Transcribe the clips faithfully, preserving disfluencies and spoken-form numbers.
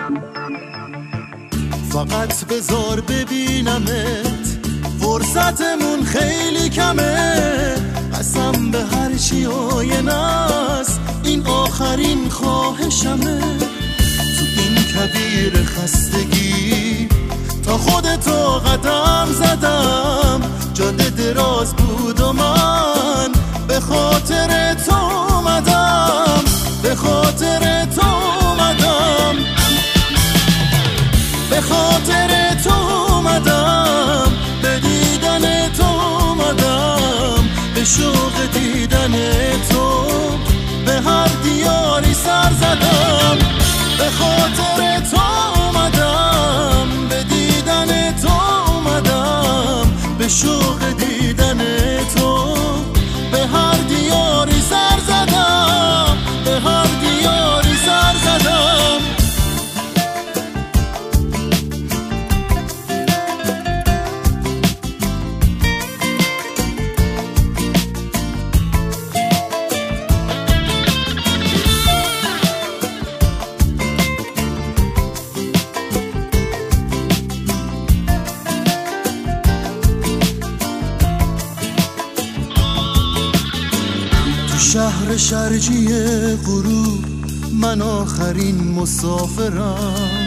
فقط بذار ببینمت، فرصتمون خیلی کمه. قسم به هر چی آینست، این آخرین خواهشمه. تو این کویر خستگی تا خودتو قدم زدم، جاده دراز بود و من به خاطر تو اومدم، به خاطر تو اومدم، به خاطر تو اومدم، به دیدن تو اومدم، به شوق دیدن تو به هر دیاری سر زدم، به خاطر تو اومدم، به دیدن تو اومدم، به شوق دیدن تو به هر دیاری سر زدم، به هر دیاری سر زدم. شهر شرجی غروب من آخرین مسافرم،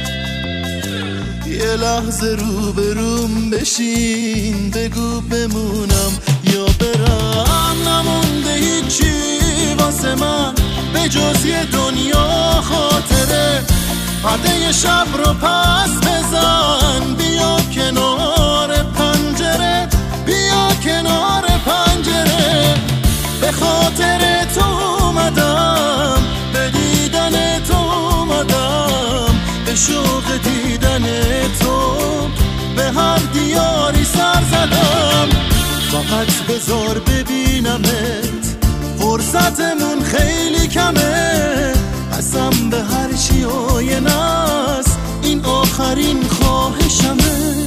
یه لحظه رو به روم بشین، بگو بمونم یا برم. نمونده هیچی واسه من به جز یه دنیا خاطره، پرده شب رو پس بزن، بیا کنار پنجره، بیا کنار پنجره. به خاطر تو اومدم، به دیدن تو اومدم، به شوق دیدن تو به هر دیاری سر زدم. فقط بذار ببینمت، فرصتمون خیلی کمه. قسم به هر چی آینست، این آخرین خواهشمه.